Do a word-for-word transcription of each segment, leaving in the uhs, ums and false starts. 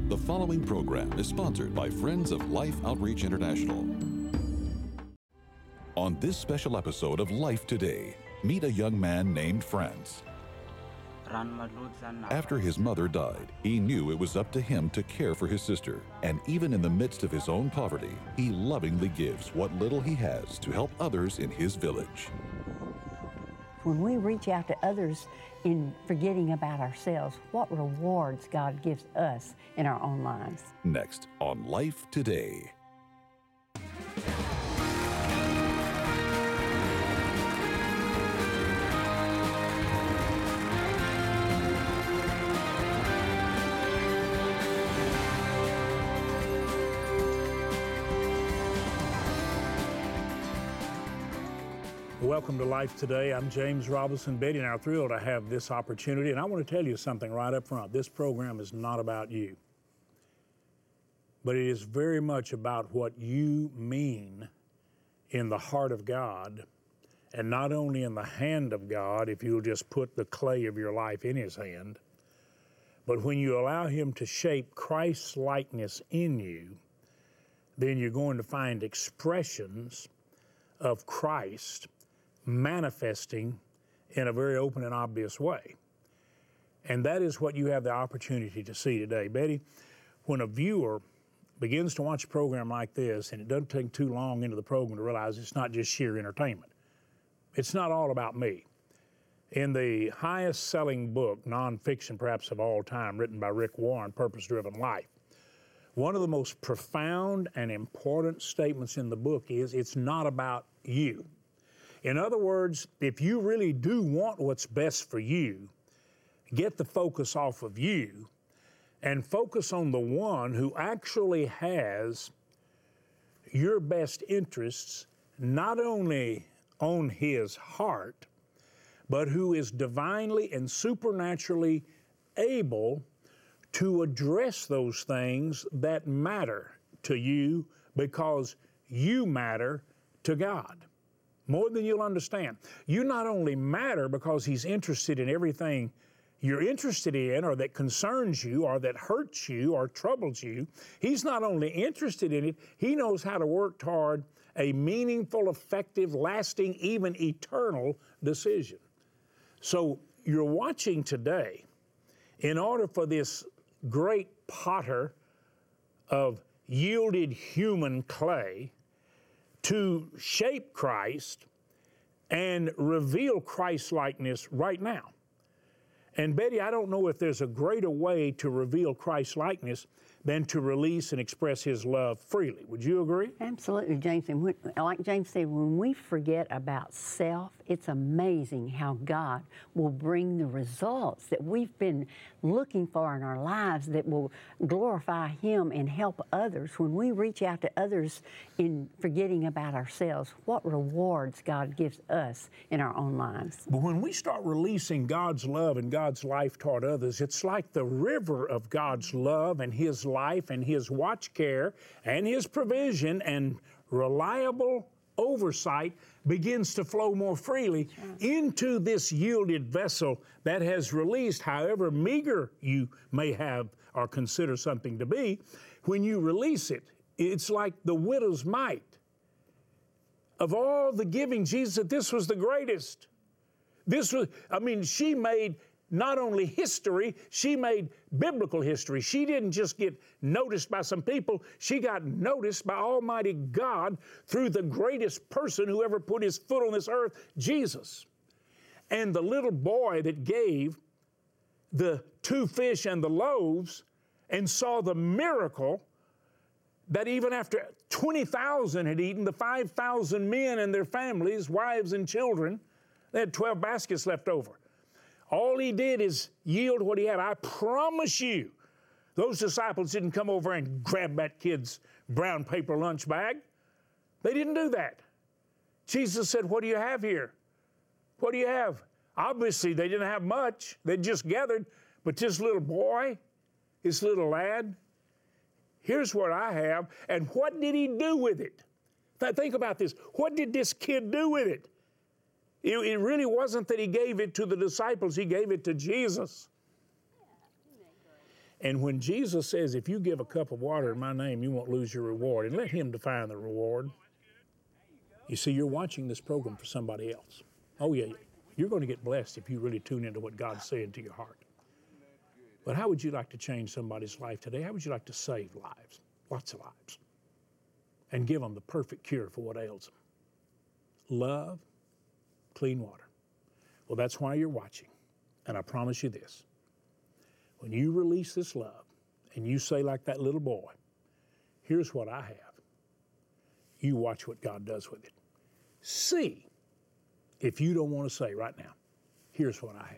The following program is sponsored by Friends of Life Outreach International. On this special episode of Life Today, meet a young man named Franz. After his mother died, he knew it was up to him to care for his sister, and even in the midst of his own poverty, he lovingly gives what little he has to help others in his village. When we reach out to others in forgetting about ourselves, what rewards God gives us in our own lives. Next on Life Today. Welcome to Life Today. I'm James Robinson. Betty and I are thrilled to have this opportunity, and I want to tell you something right up front. This program is not about you, but it is very much about what you mean in the heart of God, and not only in the hand of God, if you'll just put the clay of your life in His hand, but when you allow Him to shape Christ's likeness in you, then you're going to find expressions of Christ manifesting in a very open and obvious way. And that is what you have the opportunity to see today. Betty, when a viewer begins to watch a program like this, and it doesn't take too long into the program to realize it's not just sheer entertainment. It's not all about me. In the highest selling book, nonfiction perhaps of all time, written by Rick Warren, Purpose Driven Life, one of the most profound and important statements in the book is it's not about you. In other words, if you really do want what's best for you, get the focus off of you and focus on the one who actually has your best interests not only on his heart, but who is divinely and supernaturally able to address those things that matter to you because you matter to God. More than you'll understand. You not only matter because He's interested in everything you're interested in or that concerns you or that hurts you or troubles you. He's not only interested in it, He knows how to work toward a meaningful, effective, lasting, even eternal decision. So you're watching today in order for this great potter of yielded human clay to shape Christ and reveal Christ-likeness right now. And Betty, I don't know if there's a greater way to reveal Christ-likeness than to release and express His love freely. Would you agree? Absolutely, James. And when, like James said, when we forget about self, it's amazing how God will bring the results that we've been looking for in our lives that will glorify Him and help others. When we reach out to others in forgetting about ourselves, what rewards God gives us in our own lives. But when we start releasing God's love and God's life toward others, it's like the river of God's love and His life and His watch care and His provision and reliable oversight begins to flow more freely into this yielded vessel that has released, however meager you may have or consider something to be. When you release it, it's like the widow's mite. Of all the giving, Jesus said this was the greatest. This was, I mean, she made not only history, she made biblical history. She didn't just get noticed by some people, she got noticed by Almighty God through the greatest person who ever put His foot on this earth, Jesus. And the little boy that gave the two fish and the loaves and saw the miracle that even after twenty thousand had eaten, the five thousand men and their families, wives and children, they had twelve baskets left over. All he did is yield what he had. I promise you, those disciples didn't come over and grab that kid's brown paper lunch bag. They didn't do that. Jesus said, what do you have here? What do you have? Obviously, they didn't have much. They just gathered. But this little boy, this little lad, here's what I have. And what did he do with it? Now, think about this. What did this kid do with it? It, it really wasn't that he gave it to the disciples. He gave it to Jesus. And when Jesus says, if you give a cup of water in my name, you won't lose your reward, and let him define the reward. You see, you're watching this program for somebody else. Oh, yeah, you're going to get blessed if you really tune into what God's saying to your heart. But how would you like to change somebody's life today? How would you like to save lives, lots of lives, and give them the perfect cure for what ails them? Love, clean water. Well, that's why you're watching. And I promise you this. When you release this love and you say like that little boy, here's what I have. You watch what God does with it. See, if you don't want to say right now, here's what I have.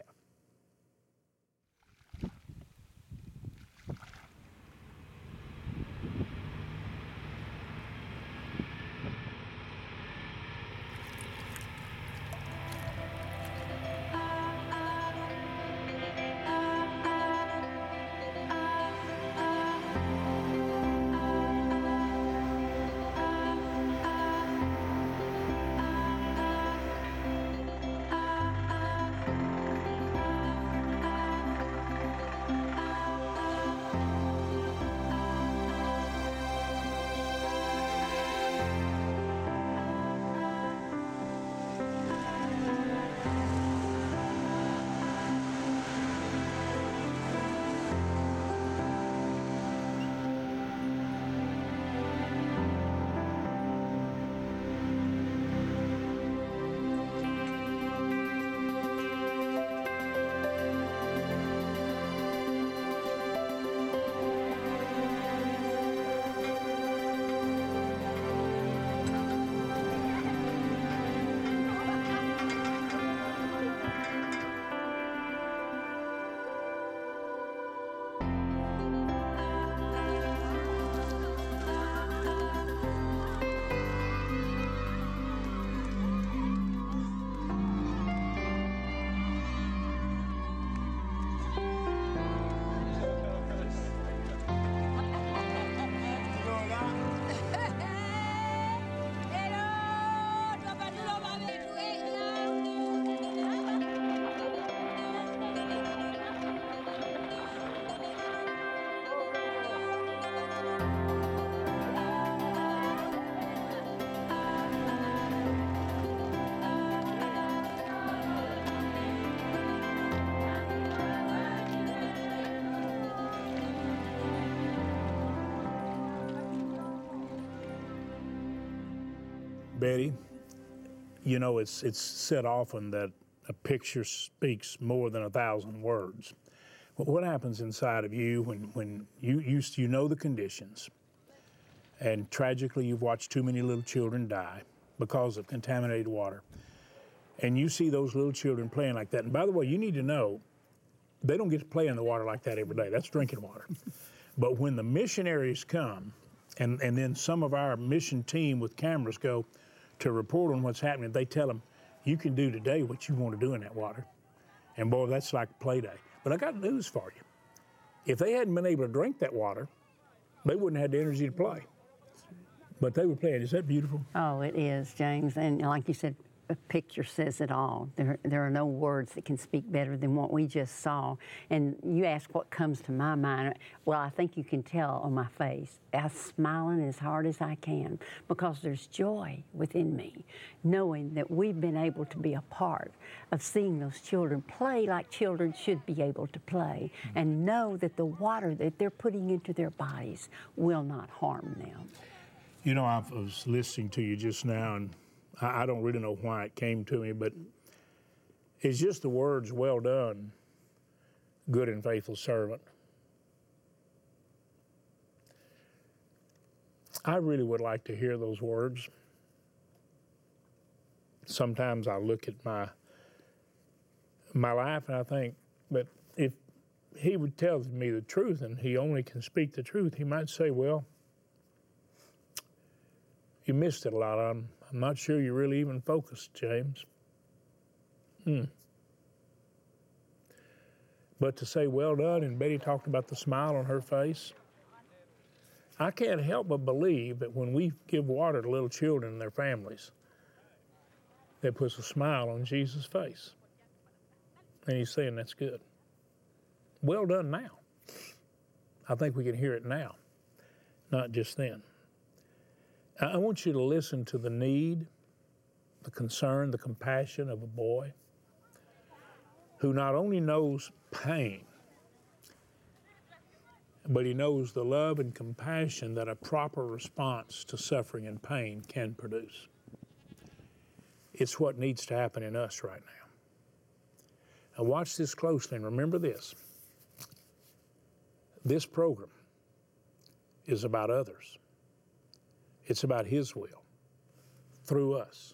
Betty, you know, it's it's said often that a picture speaks more than a thousand words. But what happens inside of you when, when you, you, you know the conditions, and tragically you've watched too many little children die because of contaminated water, and you see those little children playing like that. And by the way, you need to know, they don't get to play in the water like that every day. That's drinking water. But when the missionaries come, and, and then some of our mission team with cameras go to report on what's happening, they tell them, you can do today what you want to do in that water. And boy, that's like play day. But I got news for you. If they hadn't been able to drink that water, they wouldn't have had the energy to play. But they were playing. Is that beautiful? Oh, it is, James. And like you said, a picture says it all. There, there are no words that can speak better than what we just saw. And you ask what comes to my mind. Well, I think you can tell on my face. I'm smiling as hard as I can because there's joy within me, knowing that we've been able to be a part of seeing those children play like children should be able to play, mm-hmm. and know that the water that they're putting into their bodies will not harm them. You know, I was listening to you just now, and I don't really know why it came to me, but it's just the words, well done, good and faithful servant. I really would like to hear those words. Sometimes I look at my my life and I think, but if he would tell me the truth and he only can speak the truth, he might say, well, you missed it a lot. I'm, I'm not sure you're really even focused, James. Hmm. But to say well done, and Betty talked about the smile on her face, I can't help but believe that when we give water to little children and their families, that puts a smile on Jesus' face. And he's saying, that's good. Well done now. I think we can hear it now, not just then. I want you to listen to the need, the concern, the compassion of a boy who not only knows pain, but he knows the love and compassion that a proper response to suffering and pain can produce. It's what needs to happen in us right now. Now watch this closely and remember this. This program is about others. It's about His will through us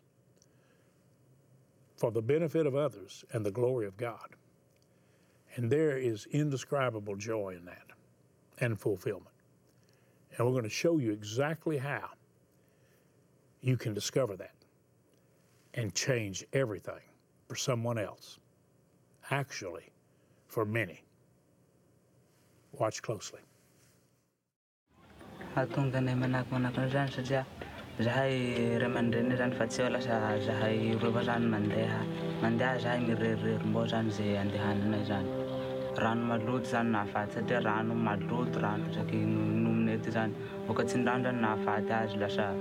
for the benefit of others and the glory of God. And there is indescribable joy in that and fulfillment. And we're going to show you exactly how you can discover that and change everything for someone else. Actually, for many. Watch closely. Hatung tani manak manak na jan saja zahay remandene jan fatsiola sa zahay rubasan mandeha mandeha zahay mirir mbosan ze andehan na jan ran malut jan na fatsa de ran malut ran jaki numne jan okatsindan jan na fatsa lasa.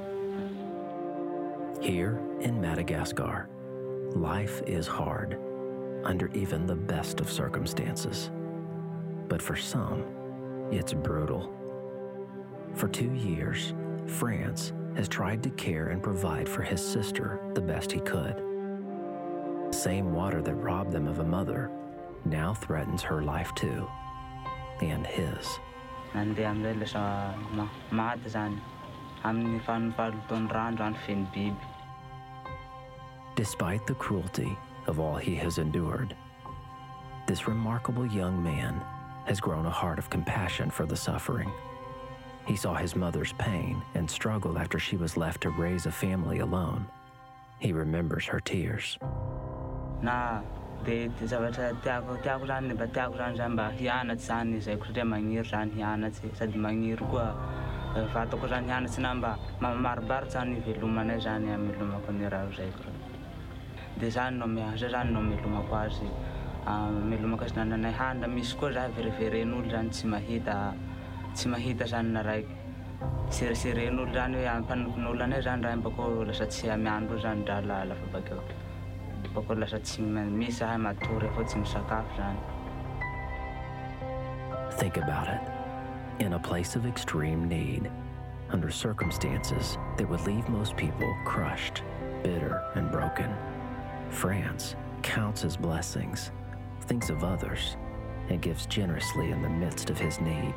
Here in Madagascar, life is hard under even the best of circumstances. But for some, it's brutal. For two years, France has tried to care and provide for his sister the best he could. The same water that robbed them of a mother now threatens her life too, and his. Despite the cruelty of all he has endured, this remarkable young man has grown a heart of compassion for the suffering. He saw his mother's pain and struggle after she was left to raise a family alone. He remembers her tears. Na de zavatra tiako tiako zany ne ba tiako zany zany mba hianatsy zany izay ko satria magniry zany hianatsy sady magniry koa fatako zany hianatsy na mba mamarobarotra zany ivelomanay zany amelomako ny raha zay ko. De zany no miasa zany no melomako azy melomako azy nananay handa misy koa za veriveren'olo zany tsy mahita tsy mahita zany na raiky seriseren'olo zany hoe ampanokon'olo anay zany raha bako lasa tsy amiandro zany drala lafa bakeo bako lasa tsy misy zahay matory fo tsy misakafo zany. Think about it. In a place of extreme need, under circumstances that would leave most people crushed, bitter, and broken, France counts his blessings, thinks of others, and gives generously in the midst of his need.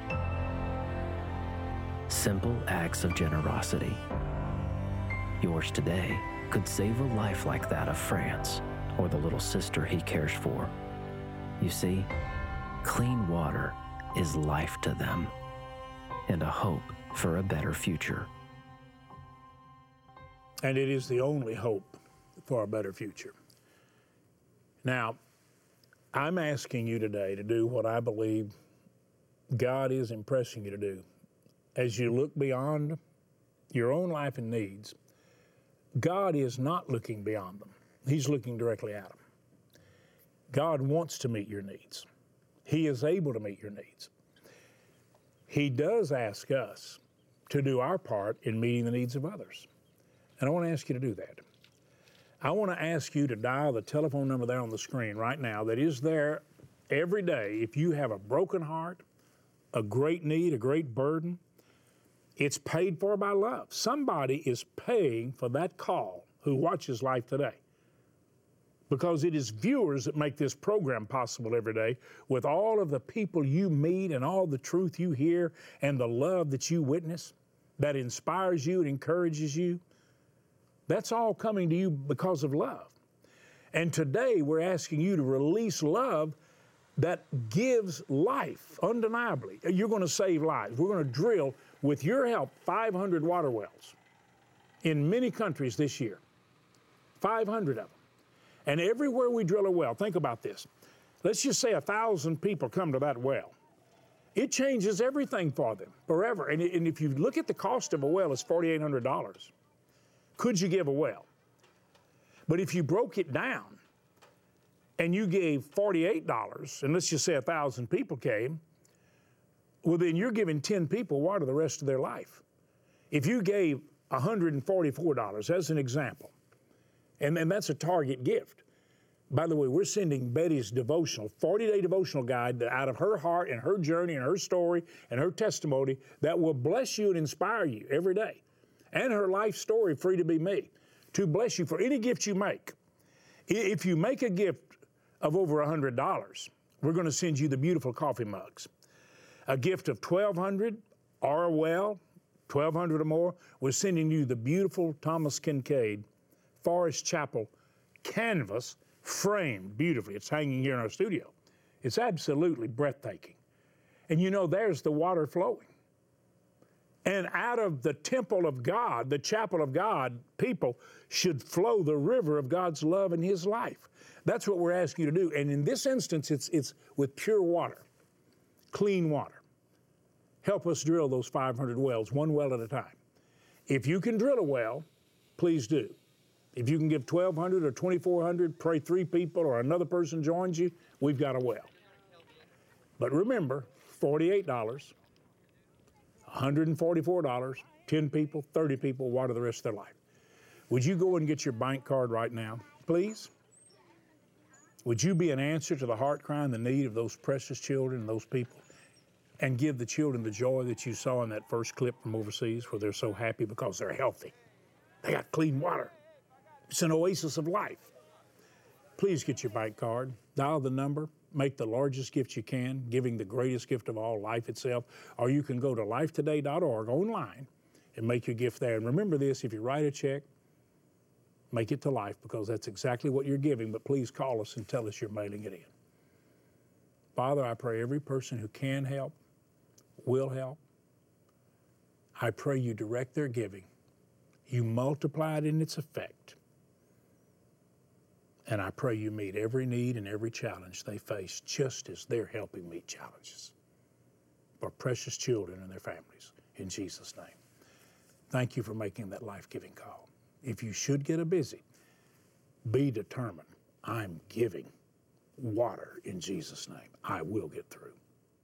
Simple acts of generosity. Yours today could save a life like that of France or the little sister he cares for. You see, clean water is life to them and a hope for a better future. And it is the only hope for a better future. Now, I'm asking you today to do what I believe God is impressing you to do. As you look beyond your own life and needs, God is not looking beyond them. He's looking directly at them. God wants to meet your needs. He is able to meet your needs. He does ask us to do our part in meeting the needs of others. And I want to ask you to do that. I want to ask you to dial the telephone number there on the screen right now that is there every day. If you have a broken heart, a great need, a great burden, it's paid for by love. Somebody is paying for that call who watches Life Today, because it is viewers that make this program possible every day with all of the people you meet and all the truth you hear and the love that you witness that inspires you and encourages you. That's all coming to you because of love. And today we're asking you to release love that gives life, undeniably. You're going to save lives. We're going to drill, with your help, five hundred water wells in many countries this year. five hundred of them. And everywhere we drill a well, think about this. Let's just say a thousand people come to that well. It changes everything for them forever. And, and if you look at the cost of a well, it's four thousand eight hundred dollars. Could you give a well? But if you broke it down and you gave forty-eight dollars, and let's just say a thousand people came, Well, then you're giving ten people water the rest of their life. If you gave one hundred forty-four dollars as an example, and then that's a target gift. By the way, we're sending Betty's devotional, forty-day devotional guide out of her heart and her journey and her story and her testimony that will bless you and inspire you every day. And her life story, Free to Be Me, to bless you for any gift you make. If you make a gift of over one hundred dollars, we're going to send you the beautiful coffee mugs. A gift of twelve hundred dollars or well, twelve hundred dollars or more, we're sending you the beautiful Thomas Kincaid Forest Chapel canvas framed beautifully. It's hanging here in our studio. It's absolutely breathtaking. And you know, there's the water flowing. And out of the temple of God, the chapel of God, people should flow the river of God's love and His life. That's what we're asking you to do. And in this instance, it's, it's with pure water, clean water. Help us drill those five hundred wells, one well at a time. If you can drill a well, please do. If you can give twelve hundred or twenty-four hundred, pray three people or another person joins you, we've got a well. But remember, forty-eight dollars, one hundred forty-four dollars, ten people, thirty people, water the rest of their life. Would you go and get your bank card right now, please? Would you be an answer to the heart cry and the need of those precious children and those people, and give the children the joy that you saw in that first clip from overseas where they're so happy because they're healthy? They got clean water. It's an oasis of life. Please get your bank card, dial the number, make the largest gift you can, giving the greatest gift of all, life itself, or you can go to life today dot org online and make your gift there. And remember this, if you write a check, make it to Life, because that's exactly what you're giving, but please call us and tell us you're mailing it in. Father, I pray every person who can help, will help, I pray you direct their giving. You multiply it in its effect. And I pray you meet every need and every challenge they face, just as they're helping meet challenges for precious children and their families. In Jesus' name. Thank you for making that life-giving call. If you should get a busy, be determined. I'm giving water in Jesus' name. I will get through.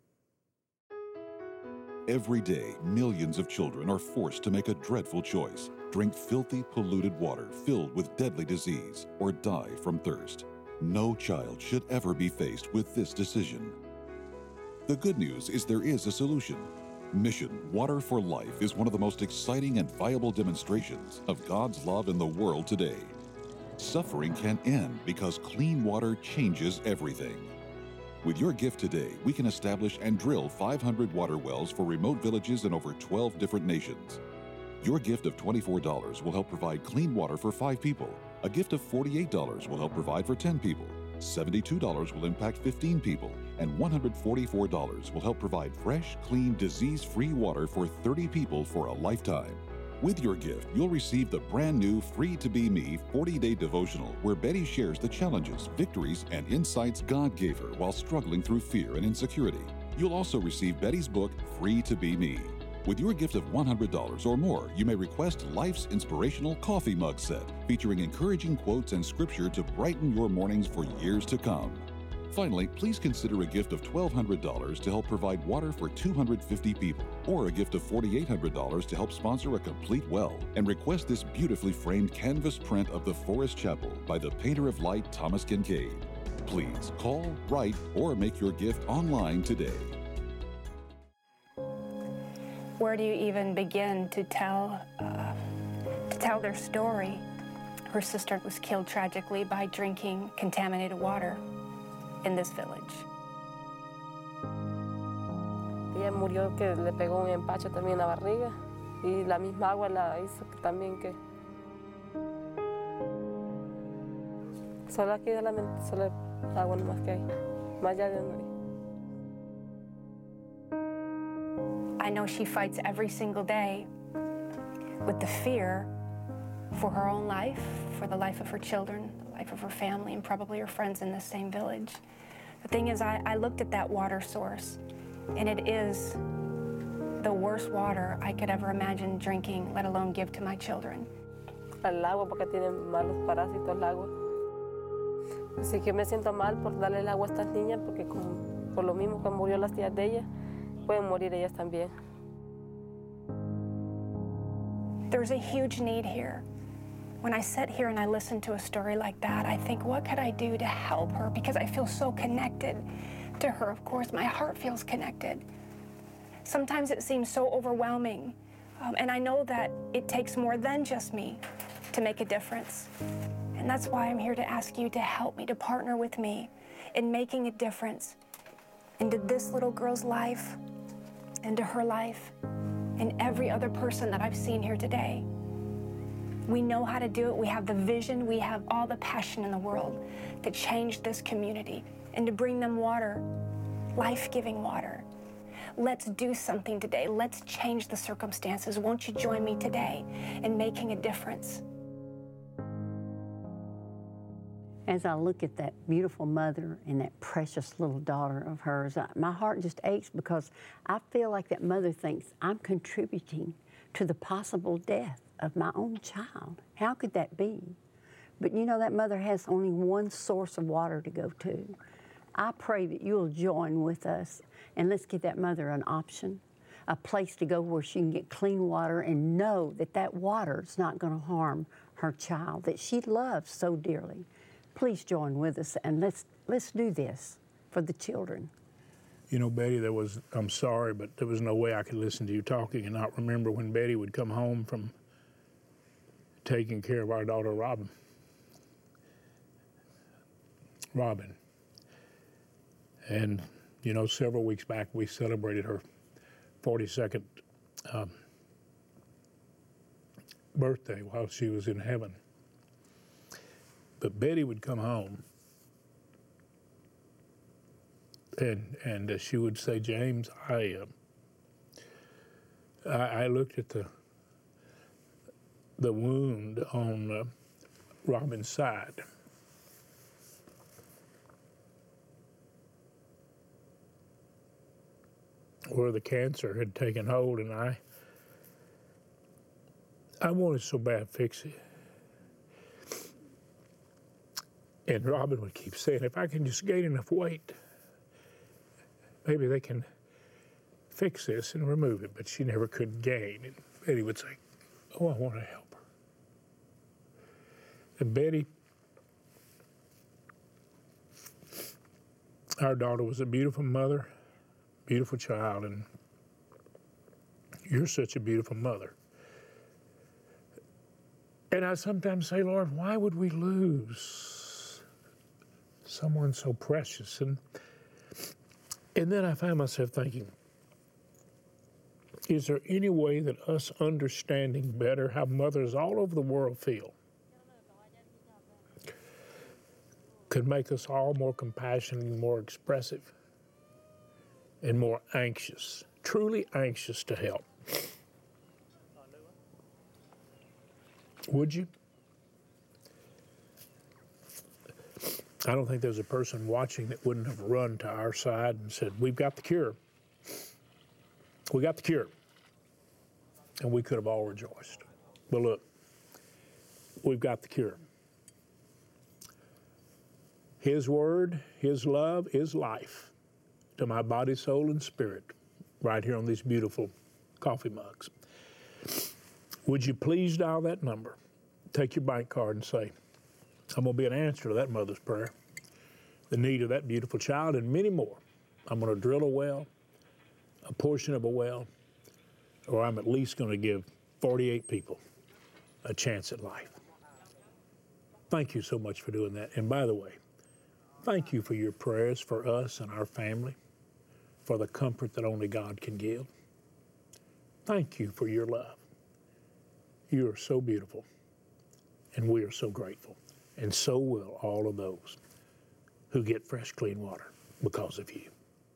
Every day, millions of children are forced to make a dreadful choice: drink filthy, polluted water filled with deadly disease, or die from thirst. No child should ever be faced with this decision. The good news is there is a solution. Mission Water for Life is one of the most exciting and viable demonstrations of God's love in the world today. Suffering can end because clean water changes everything. With your gift today, we can establish and drill five hundred water wells for remote villages in over twelve different nations. Your gift of twenty-four dollars will help provide clean water for five people. A gift of forty-eight dollars will help provide for ten people. seventy-two dollars will impact fifteen people. And one hundred forty-four dollars will help provide fresh, clean, disease-free water for thirty people for a lifetime. With your gift, you'll receive the brand new Free to Be Me forty-day devotional, where Betty shares the challenges, victories, and insights God gave her while struggling through fear and insecurity. You'll also receive Betty's book, Free to Be Me. With your gift of one hundred dollars or more, you may request Life's Inspirational Coffee Mug Set, featuring encouraging quotes and scripture to brighten your mornings for years to come. Finally, please consider a gift of twelve hundred dollars to help provide water for two hundred fifty people, or a gift of forty-eight hundred dollars to help sponsor a complete well, and request this beautifully framed canvas print of the Forest Chapel by the painter of light, Thomas Kincaid. Please call, write, or make your gift online today. Where do you even begin to tell, uh, to tell their story? Her sister was killed tragically by drinking contaminated water in this village. Ella murió que le pegó un empacho también en la barriga, y la misma agua la hizo que también que solo aquí solamente solo agua nomás que hay, más allá de donde. I know she fights every single day with the fear for her own life, for the life of her children, the life of her family, and probably her friends in the same village. The thing is, I, I looked at that water source, and it is the worst water I could ever imagine drinking, let alone give to my children. Al agua porque tiene malos parásitos el agua. Así que me siento mal por darle el agua a estas niñas, porque como, por lo mismo que murió las tías de ella, pueden morir ellas también. There's a huge need here. When I sit here and I listen to a story like that, I think, what could I do to help her? Because I feel so connected to her. Of course, my heart feels connected. Sometimes it seems so overwhelming. Um, and I know that it takes more than just me to make a difference. And that's why I'm here to ask you to help me, to partner with me in making a difference into this little girl's life, into her life, and every other person that I've seen here today. We know how to do it. We have the vision. We have all the passion in the world to change this community and to bring them water, life-giving water. Let's do something today. Let's change the circumstances. Won't you join me today in making a difference? As I look at that beautiful mother and that precious little daughter of hers, I, my heart just aches because I feel like that mother thinks I'm contributing to the possible death of my own child. How could that be? But you know, that mother has only one source of water to go to. I pray that you'll join with us and let's give that mother an option, a place to go where she can get clean water and know that that water is not going to harm her child that she loves so dearly. Please join with us and let's let's do this for the children. You know, Betty, there was, I'm sorry, but there was no way I could listen to you talking and not remember when Betty would come home from taking care of our daughter, Robin. Robin. And, you know, several weeks back, we celebrated her forty-second um, birthday while she was in heaven. But Betty would come home and and uh, she would say, James, I, uh, I I looked at the the wound on uh, Robin's side. Where the cancer had taken hold, and I I wanted so bad to fix it. And Robin would keep saying, if I can just gain enough weight, maybe they can fix this and remove it. But she never could gain. And Betty would say, oh, I want to help her. And Betty, our daughter, was a beautiful mother, beautiful child, and you're such a beautiful mother. And I sometimes say, Lord, why would we lose someone so precious? And and then I find myself thinking, is there any way that us understanding better how mothers all over the world feel could make us all more compassionate and more expressive and more anxious, truly anxious to help? Would you? I don't think there's a person watching that wouldn't have run to our side and said, we've got the cure. We got the cure. And we could have all rejoiced. But look, we've got the cure. His word, his love is life to my body, soul, and spirit, right here on these beautiful coffee mugs. Would you please dial that number? Take your bank card and say, I'm going to be an answer to that mother's prayer, the need of that beautiful child, and many more. I'm going to drill a well, a portion of a well, or I'm at least going to give forty-eight people a chance at life. Thank you so much for doing that. And by the way, thank you for your prayers for us and our family, for the comfort that only God can give. Thank you for your love. You are so beautiful, and we are so grateful. And so will all of those who get fresh, clean water because of you.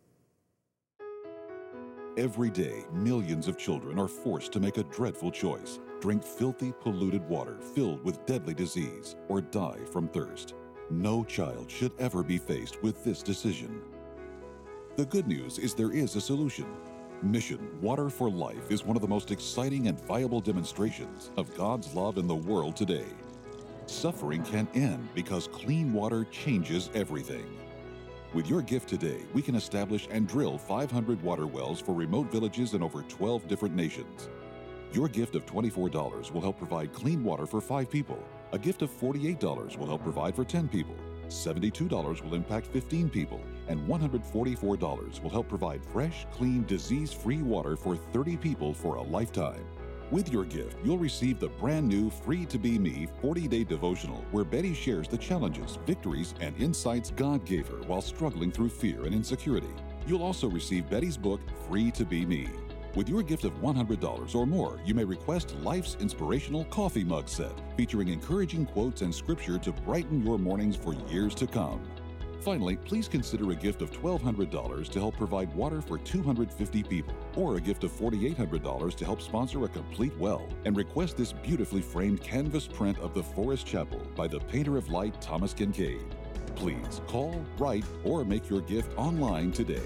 Every day, millions of children are forced to make a dreadful choice: drink filthy, polluted water filled with deadly disease or die from thirst. No child should ever be faced with this decision. The good news is there is a solution. Mission Water for Life is one of the most exciting and viable demonstrations of God's love in the world today. Suffering can end because clean water changes everything. With your gift today, we can establish and drill five hundred water wells for remote villages in over twelve different nations. Your gift of twenty-four dollars will help provide clean water for five people. A gift of forty-eight dollars will help provide for ten people. seventy-two dollars will impact fifteen people, and one hundred forty-four dollars will help provide fresh, clean, disease-free water for thirty people for a lifetime. With your gift, you'll receive the brand new Free to Be Me forty-day devotional where Betty shares the challenges, victories, and insights God gave her while struggling through fear and insecurity. You'll also receive Betty's book, Free to Be Me. With your gift of one hundred dollars or more, you may request Life's Inspirational Coffee Mug Set, featuring encouraging quotes and scripture to brighten your mornings for years to come. Finally, please consider a gift of twelve hundred dollars to help provide water for two hundred fifty people, or a gift of forty-eight hundred dollars to help sponsor a complete well, and request this beautifully framed canvas print of the Forest Chapel by the painter of light, Thomas Kincaid. Please call, write, or make your gift online today.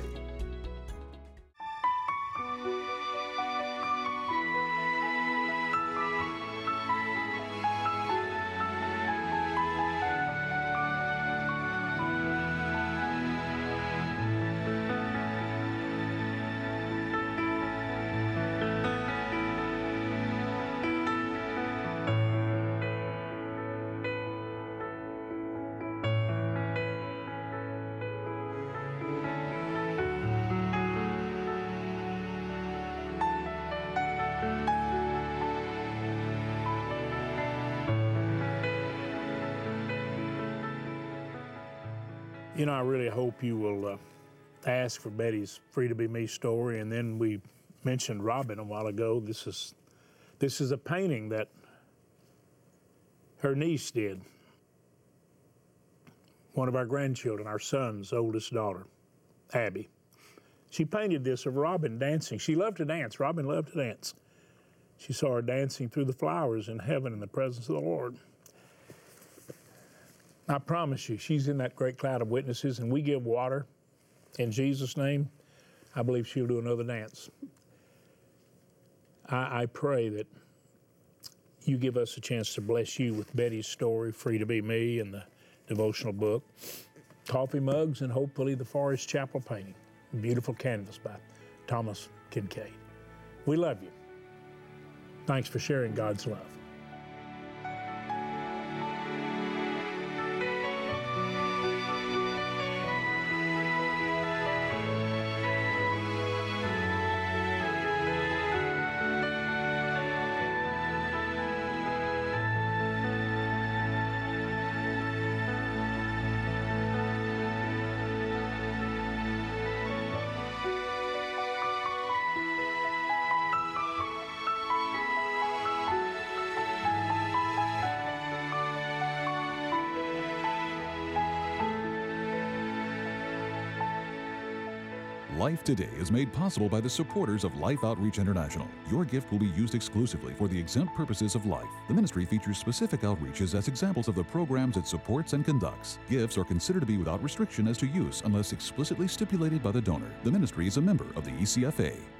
You know, I really hope you will uh, ask for Betty's Free to Be Me story. And then we mentioned Robin a while ago. This is, this is a painting that her niece did. One of our grandchildren, our son's oldest daughter, Abby. She painted this of Robin dancing. She loved to dance. Robin loved to dance. She saw her dancing through the flowers in heaven in the presence of the Lord. I promise you, she's in that great cloud of witnesses, and we give water in Jesus' name. I believe she'll do another dance. I, I pray that you give us a chance to bless you with Betty's story, Free to Be Me, and the devotional book, coffee mugs, and hopefully the Forest Chapel painting. Beautiful canvas by Thomas Kincaid. We love you. Thanks for sharing God's love. Life Today is made possible by the supporters of Life Outreach International. Your gift will be used exclusively for the exempt purposes of life. The ministry features specific outreaches as examples of the programs it supports and conducts. Gifts are considered to be without restriction as to use unless explicitly stipulated by the donor. The ministry is a member of the E C F A.